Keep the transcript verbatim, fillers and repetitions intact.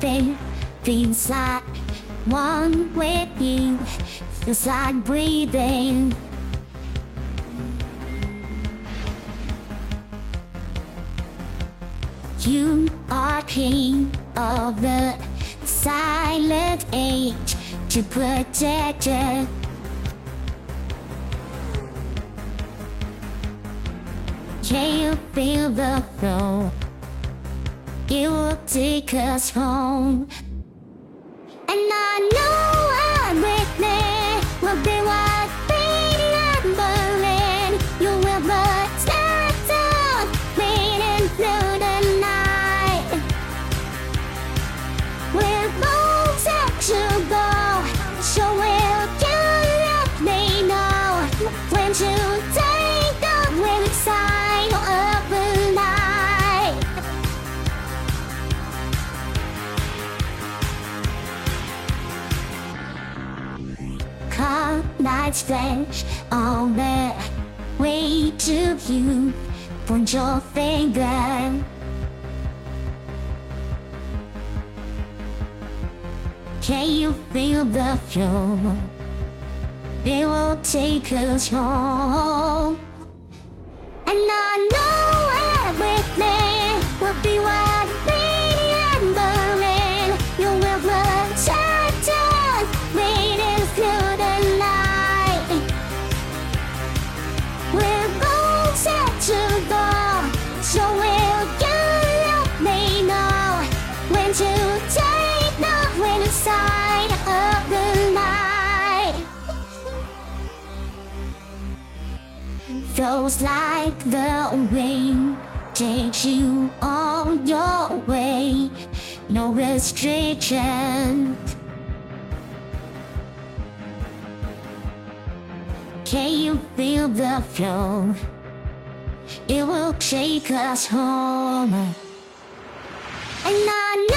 nothing feels like one with you. Feels like breathing. You are king of the silent age to protect it. Can you feel the flow? It will take us home. And I know everything will be what we Berlin. You will but stand down, waiting through the night. We're both to go, so will you let me know when to take the wind side of the night. Cold nights flash on the way to you. Point your finger. Can you feel the flow? It will take us home. And I know everything will be what we Berlin. You will protect us, waiting through the night. We're both set to go, so will you let me know when to take the winning side of the night. Feels like the wind takes you on your way, no restriction. Can you feel the flow? It will take us home. And I know